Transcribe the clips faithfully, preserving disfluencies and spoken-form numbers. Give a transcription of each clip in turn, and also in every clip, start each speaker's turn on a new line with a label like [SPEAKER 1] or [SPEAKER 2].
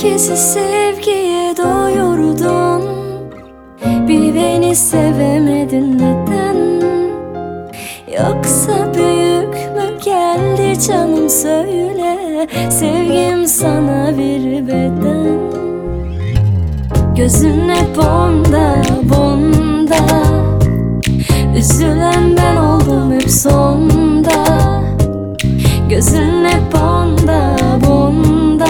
[SPEAKER 1] Herkesi sevgiye doyurdun, bir beni sevemedin neden? Yoksa büyük mü geldi canım söyle, sevgim sana bir beden. Gözün hep onda bunda, üzülen ben oldum hep sonda. Gözün hep onda bunda,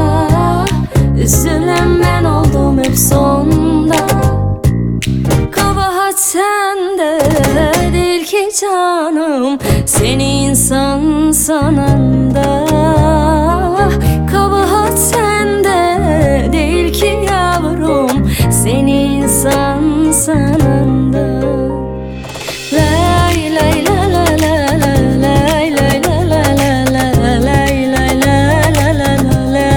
[SPEAKER 1] üzülen ben oldum hep sonda. Kabahat sende değil ki canım, seni insan sanan da. Kabahat sende değil ki yavrum, seni insan sanan da. Lay lay la la la la, lay lay la la la la, lay lay la la la la la,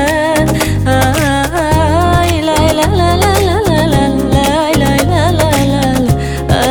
[SPEAKER 1] ay lay la la la la la la, lay lay la la la la.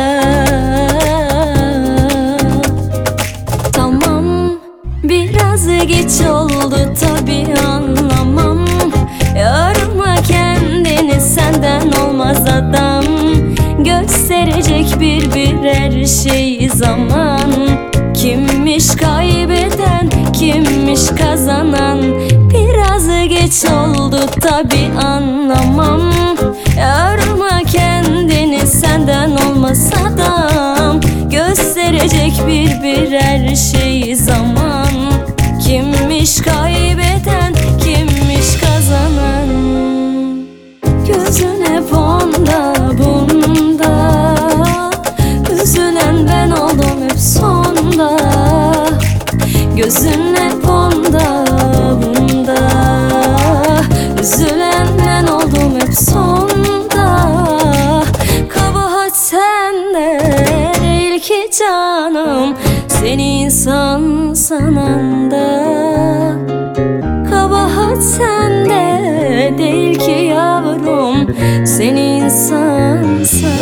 [SPEAKER 1] Tamam, biraz geç oldu tabi anlamam. Yorma kendini, senden olmaz adam. Gösterecek bir birer şey zaman. Kimmiş kaybeden, kimmiş kazanan. Biraz geç oldu tabi anlamam. Yorma kendini, senden olmaz adam. Gösterecek bir birer şey zaman. Kimmiş kaybeden, kimmiş kazanan. Gözün hep onda bunda, üzülen ben oldum hep sonda. Gözün hep onda bunda, üzülen ben oldum hep sonda. Kabahat sende değil ki canım, seni insan sanan da. Kabahat sende değil ki yavrum, seni insan sanan.